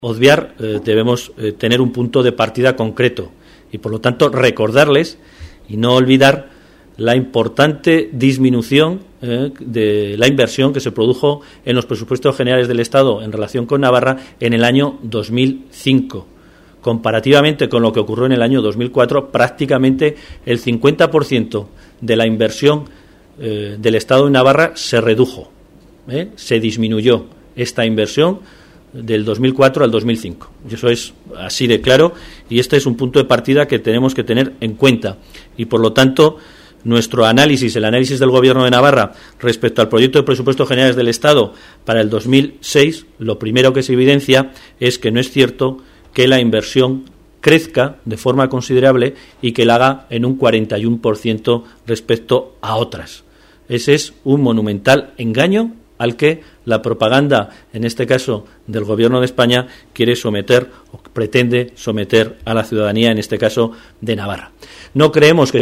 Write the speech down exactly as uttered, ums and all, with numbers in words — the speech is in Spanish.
obviar, eh, debemos eh, tener un punto de partida concreto y, por lo tanto, recordarles y no olvidar la importante disminución eh, de la inversión que se produjo en los presupuestos generales del Estado en relación con Navarra en el año dos mil cinco. Comparativamente con lo que ocurrió en el año dos mil cuatro, prácticamente el cincuenta por ciento de la inversión eh, del Estado en Navarra se redujo, eh, se disminuyó esta inversión del dos mil cuatro al dos mil cinco. Y eso es así de claro, y este es un punto de partida que tenemos que tener en cuenta. Y, por lo tanto, nuestro análisis, el análisis del Gobierno de Navarra respecto al proyecto de presupuestos generales del Estado para el dos mil seis, lo primero que se evidencia es que no es cierto que la inversión crezca de forma considerable y que la haga en un cuarenta y uno por ciento respecto a otras. Ese es un monumental engaño al que la propaganda, en este caso del Gobierno de España, quiere someter o pretende someter a la ciudadanía, en este caso de Navarra. No creemos que